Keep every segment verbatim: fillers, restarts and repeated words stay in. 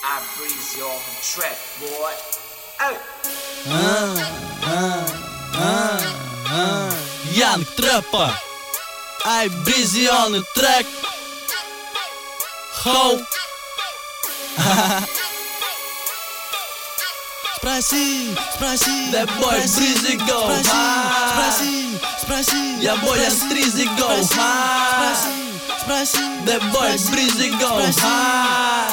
I breeze you on track, boy. Hey. Янг Трэпа, I breezy on the track. Хоу. Спроси, спроси, that boy breezy go high. Спроси, спроси, я boy Астризи go high. Спроси, that boy breezy go high.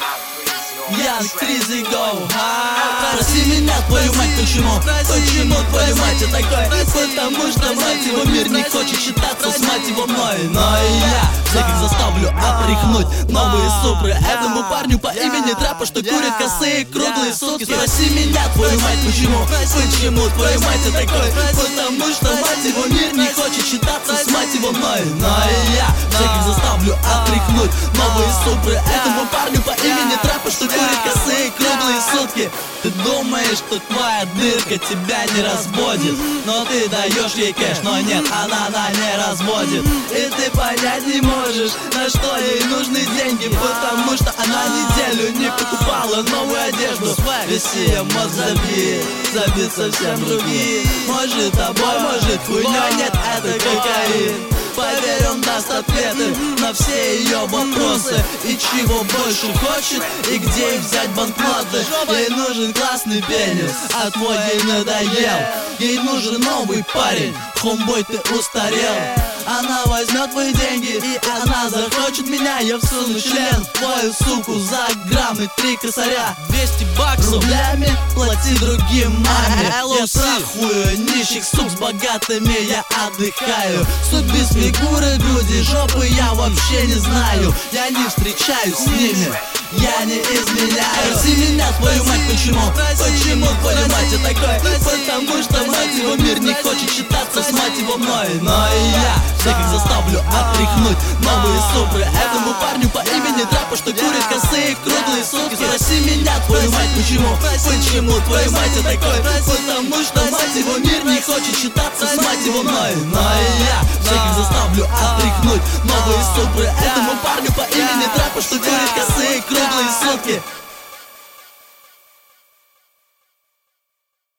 Янг Тризи go high. Спроси меня, твою мать, почему? Почему, твою мать, я такой? Потому что, мать его, мир не хочет считаться с мать его мной. Но и я всех их заставлю отряхнуть новые супры этому парню по имени Трэпа, что курит косые круглые сутки. Спроси меня, твою мать, почему? Почему, твою мать, я такой? Потому что, мать его, мир не хочет считаться с мать его мной. Но и я всех их заставлю отряхнуть новые супры этому парню по имени Трэпа, что курит косые круглые сутки. Ты думаешь, что твоя дырка тебя не разводит, но ты даешь ей кэш, но нет, она на не разводит. И ты понять не можешь, на что ей нужны деньги, потому что она неделю не покупала новую одежду. Весь ее мозг забит, забит совсем другие. Может тобой, может хуйней, нет, это кокаин. Поверь, он даст ответы на все ее вопросы. И чего больше хочет, и где ей взять банкноты. Ей нужен классный пенис, а твой ей надоел. Ей нужен новый парень, хомбой, ты устарел. Она возьмет твои деньги, и она захочет меня. Я всуну член в твою суку за грамм и три косаря. Двести баксов рублями плати другим маме. Я трахую нищих сук с богатыми, я отдыхаю. Суть без фигуры, груди, жопы я вообще не знаю. Я не встречаюсь с ними, я не изменяю. Спроси меня, твою мать, почему? Почему, твою мать, я такой? Потому что, мать его, мир не хочет считаться с мать его мной. Но и я всех их заставлю отряхнуть новые супры этому парню по имени Трэпа, что курит косые круглые сутки. Спроси меня, твою мать, почему? Почему, твою мать, я такой? Потому что, мать его, мир не хочет считаться с мать его мной. Но и я всех их заставлю отряхнуть новые супры этому парню по имени Трэпа, что курит косые круглые сутки.